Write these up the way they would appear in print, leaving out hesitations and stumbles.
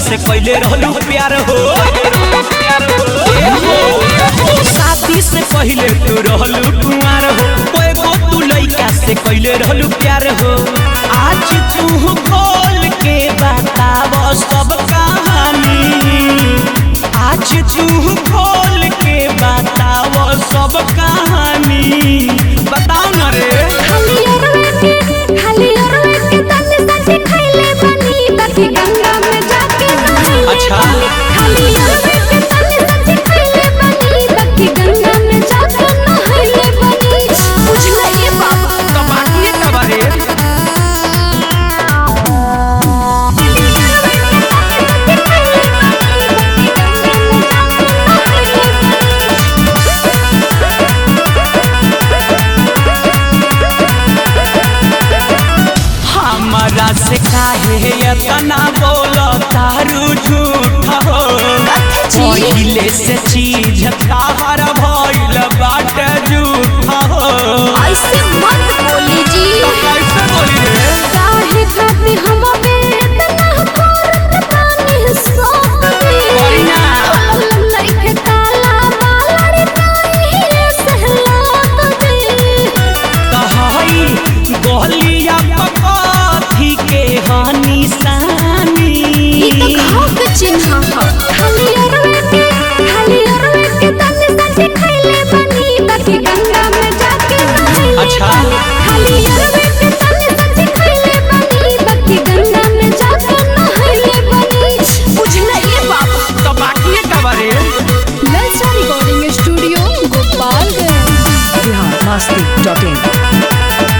से पहले रहलू प्यार हो। शादी से पहले तू रहलू कुंवार हो। कोई तू लइका से पहले रहलू प्यार हो। आज तू खोल के बताव सब कहानी। आज तू खोल के बताव सब कहानी। बताओ न रे। गंगा में जाके अच्छा गंगा में जाके नहाइले बनी। बुझला ये बाबा तो बाकी का बारे। हमारा से काहे इतना बोलो तारू झूठ हो। पहिले से चीज ताहर भइल बाटे झूठ हो। ऐसे मत बोली जी। तो कैसे बोली रे। काहे खाती हम बेतना करत तानी सोती। बोली ना। लइके काला बालड़ काहे सहलात दे। कहई गोलिया पकाथी के हानि सानी। ई तो घाव के चिन्ह ह। खाली अरवे के तने सच्चे खइले बनी। बाकी गंगा में जाके नहाइले। अच्छा। खाली अरवे के तने सच्चे खइले बनी। बाकी गंगा में जाके नहाइले बनी। बुझला ये बाबा। तो बाकी का बारे। ललचा रिकॉर्डिंग स्टूडियो गोपालगंज। biharmasti.in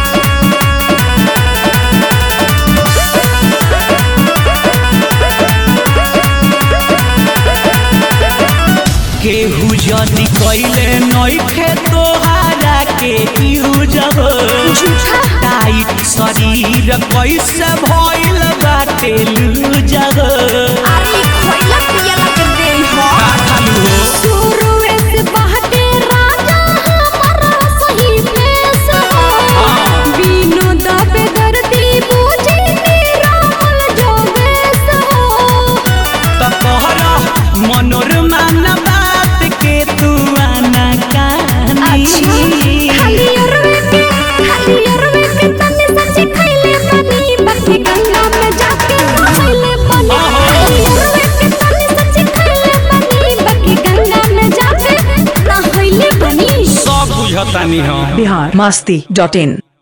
केहू जदी कइले नइखे तोहारा के यूजब। झूठा। टाइट शरीर कैसे भइल बाटे लूजब। अरे खोइला पियला के दे हो। का खालू हो। शुरुए से बहके राजा हमारा सही पेश हो। बिनु दबे दर्दी बूझी निरामल जोगेश हो। तो कहरा मनोरमा न बात के तू आना कहानी। खाली अरवे के तने सच्चे खइले बनी। बाकी गंगा में जाके नहाइले बनी। खाली अरवे के तने सच्चे खइले बनी। बाकी गंगा में जाके नहाइले बनी। सब बुझतानी हम। biharmasti.in